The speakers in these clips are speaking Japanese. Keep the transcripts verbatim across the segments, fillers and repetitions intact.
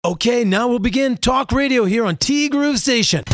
Okay, now we'll begin Talk Radio here on T Groove Station.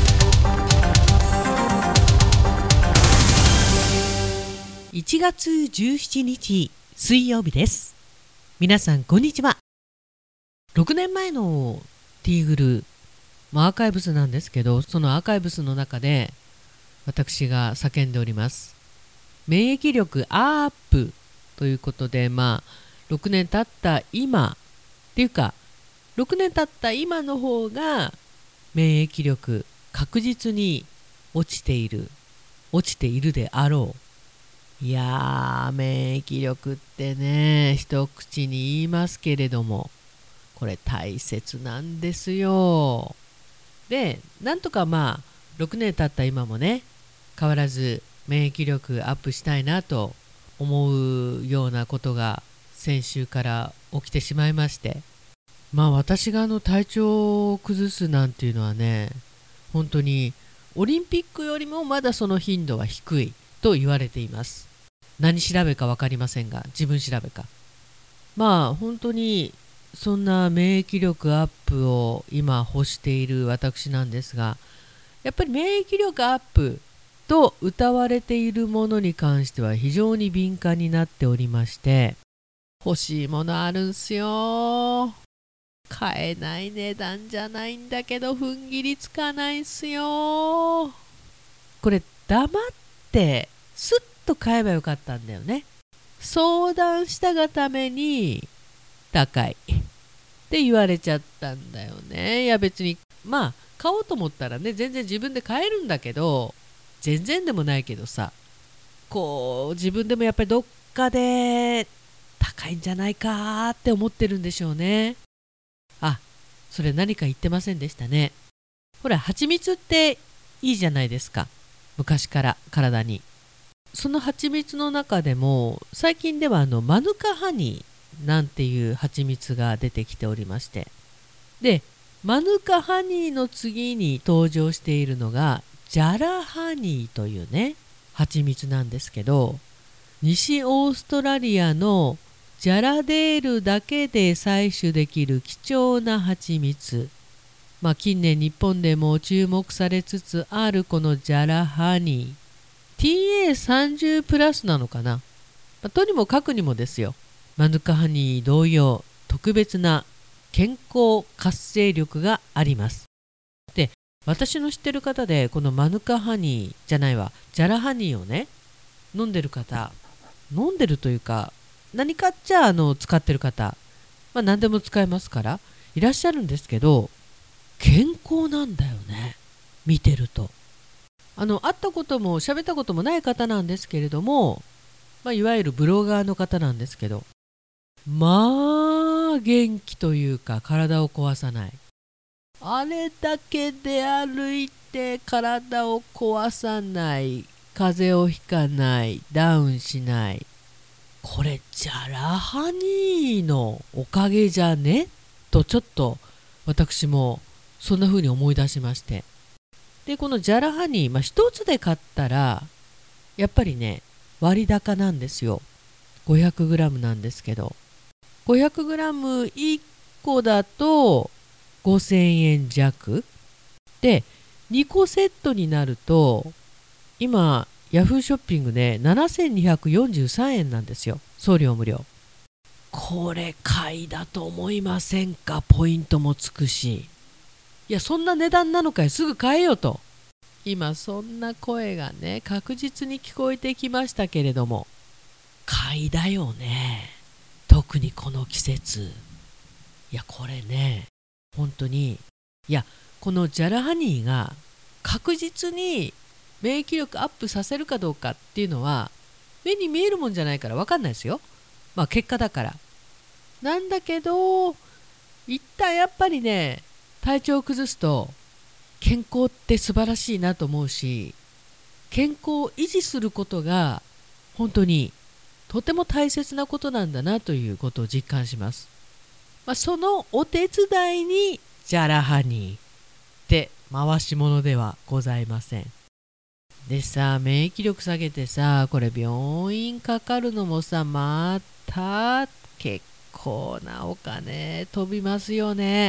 いちがつじゅうしちにち水曜日です。皆さんこんにちは。ろくねんまえの T グル、まあ、アーカイブスなんですけど、そのアーカイブスの中で私が叫んでおります免疫力アップということで、まあろくねん経った今っていうかろくねん経った今の方が免疫力確実に落ちている落ちているであろう。いやー、免疫力ってね、一口に言いますけれども、これ大切なんですよ。で、なんとかまあろくねん経った今もね、変わらず免疫力アップしたいなと思うようなことが先週から起きてしまいまして、まあ私があの体調を崩すなんていうのはね、本当にオリンピックよりもまだその頻度は低いと言われています。何調べか分かりませんが、自分調べか。まあ本当にそんな免疫力アップを今欲している私なんですが、やっぱり免疫力アップと謳われているものに関しては非常に敏感になっておりまして、欲しいものあるんすよ。買えない値段じゃないんだけど踏ん切りつかないんすよ。これ黙ってスッと買えばよかったんだよね。相談したがために高いって言われちゃったんだよね。いや別にまあ買おうと思ったらね、全然自分で買えるんだけど、全然でもないけどさ、こう自分でもやっぱりどっかで高いんじゃないかって思ってるんでしょうね。あ、それ何か言ってませんでしたね。ほら、蜂蜜っていいじゃないですか。昔から体に。その蜂蜜の中でも最近ではあのマヌカハニーなんていう蜂蜜が出てきておりまして、でマヌカハニーの次に登場しているのがジャラハニーというね蜂蜜なんですけど、西オーストラリアのジャラデールだけで採取できる貴重な蜂蜜、まあ近年日本でも注目されつつあるこのジャラハニー、 ティーエーさんじゅう プラスなのかな、まあ、とにもかくにもですよ、マヌカハニー同様特別な健康活性力があります。で、私の知ってる方でこのマヌカハニーじゃないわジャラハニーをね飲んでる方、飲んでるというか何かっちゃあの使ってる方、まあ何でも使えますからいらっしゃるんですけど、健康なんだよね、見てると。あの会ったことも喋ったこともない方なんですけれども、まあ、いわゆるブロガーの方なんですけど、まあ元気というか体を壊さない。あれだけで歩いて体を壊さない、風邪をひかない、ダウンしない、これジャラハニーのおかげじゃねとちょっと私もそんな風に思い出しまして、でこのジャラハニー、まあ、一つで買ったらやっぱりね割高なんですよ。 ごひゃくグラム なんですけど、 ごひゃくグラムいっこだとごせんえん弱で、にこセットになると今ヤフーショッピングでななせんにひゃくよんじゅうさんえんなんですよ、送料無料。これ買いだと思いませんか？ポイントもつくし、いやそんな値段なのかい、すぐ買えよと今そんな声がね確実に聞こえてきましたけれども、買いだよね、特にこの季節。いやこれね本当に、いやこのジャラハニーが確実に免疫力アップさせるかどうかっていうのは目に見えるもんじゃないから分かんないですよ。まあ結果だからなんだけど、一旦やっぱりね体調を崩すと健康って素晴らしいなと思うし、健康を維持することが本当にとても大切なことなんだなということを実感します。まあ、そのお手伝いにジャラハニーって回し物ではございません。でさ、免疫力下げてさ、これ病院かかるのもさ、また結構なお金飛びますよね。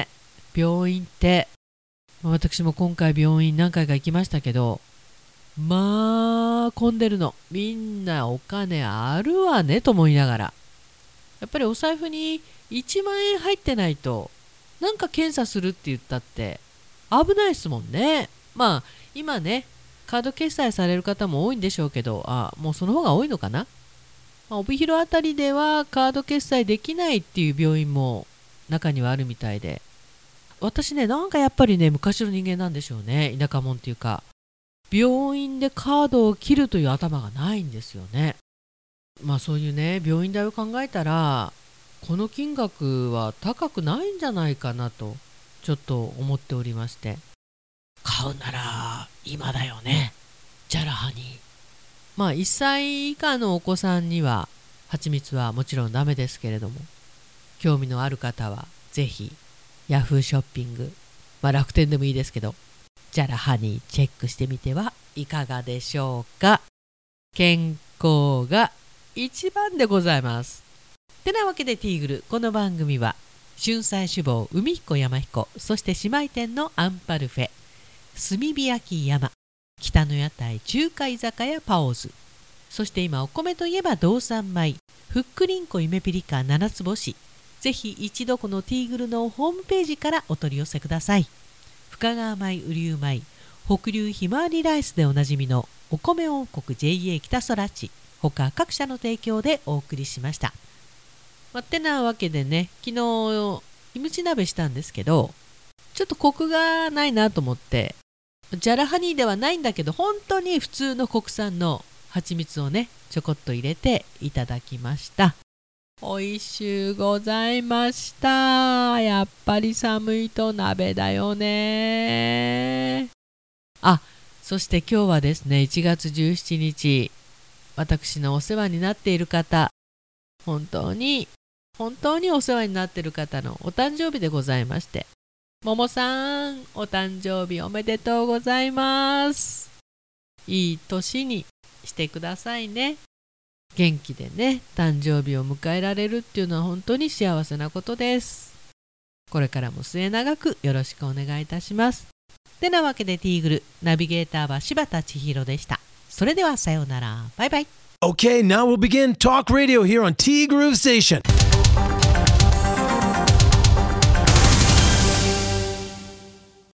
病院って私も今回病院何回か行きましたけど、まあ混んでるの。みんなお金あるわねと思いながら、やっぱりお財布にいちまんえん入ってないとなんか検査するって言ったって危ないですもんね。まあ今ねカード決済される方も多いんでしょうけど、あもうその方が多いのかな。まあ、帯広あたりではカード決済できないっていう病院も中にはあるみたいで、私ねなんかやっぱりね昔の人間なんでしょうね。田舎者っていうか、病院でカードを切るという頭がないんですよね。まあそういうね病院代を考えたらこの金額は高くないんじゃないかなとちょっと思っておりまして、買うなら今だよね、ジャラハニー。まあいっさい以下のお子さんには蜂蜜はもちろんダメですけれども、興味のある方はぜひヤフーショッピング、まあ楽天でもいいですけどジャラハニーチェックしてみてはいかがでしょうか。健康が一番でございます。てなわけでティーグル、この番組は春菜志望海彦山彦、そして姉妹店のアンパルフェ、炭火焼き山、北の屋台中華居酒屋パオズ、そして今お米といえば道産米ふっくりんこゆめぴりか七つ星、ぜひ一度このティーグルのホームページからお取り寄せください。深川米雨竜米、北流ひまわりライスでおなじみのお米王国 ジェイエー 北空地、他各社の提供でお送りしました。まあ、てなわけでね、昨日キムチ鍋したんですけど、ちょっとコクがないなと思って、ジャラハニーではないんだけど本当に普通の国産の蜂蜜をねちょこっと入れていただきました。おいしゅうございました。やっぱり寒いと鍋だよね。あ、そして今日はですねいちがつじゅうしちにち、私のお世話になっている方、本当に本当にお世話になっている方のお誕生日でございまして、ももさんお誕生日おめでとうございます。いい年にしてくださいね。元気でね誕生日を迎えられるっていうのは本当に幸せなことです。これからも末永くよろしくお願いいたします。てなわけでティーグルナビゲーターは柴田千尋でした。それではさようなら、バイバイ。 Okay, now we'll begin Talk Radio here on T Groove Station.